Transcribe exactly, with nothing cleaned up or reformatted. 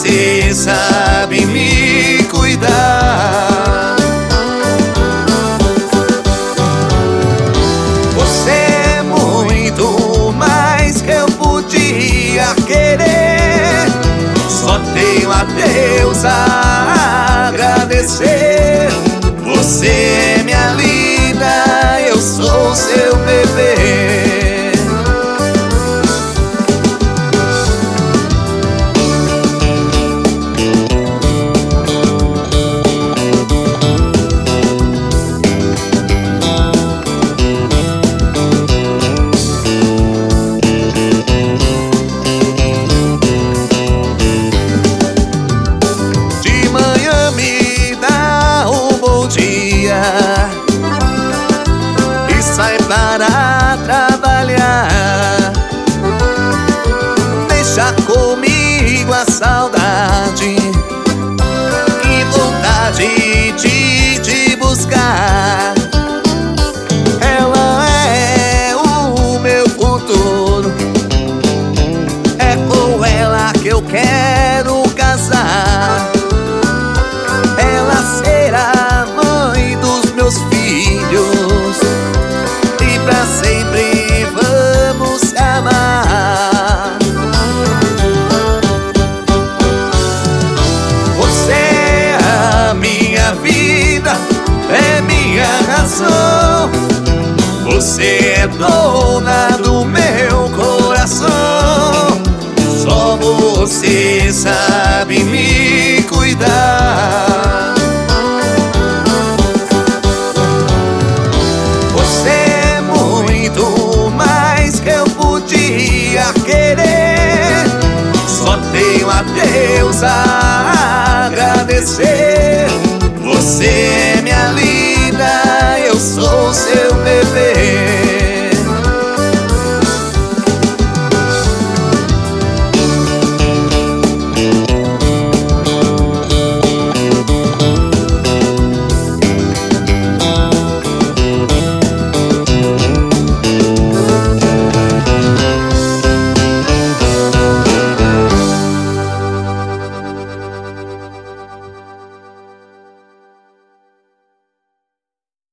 você sabe me cuidar. Você é muito mais que eu podia querer. Só tenho a Deus a agradecer. Você é minha vida, eu sou seu bebê. E sai para trabalhar. Deixa comigo a saudade, que vontade de te buscar. Ela é o meu futuro, é com ela que eu quero casar. Ela será mãe dos meus filhos e pra sempre vamos se amar. Você é a minha vida, é minha razão. Você é dona do meu coração. Só você sabe me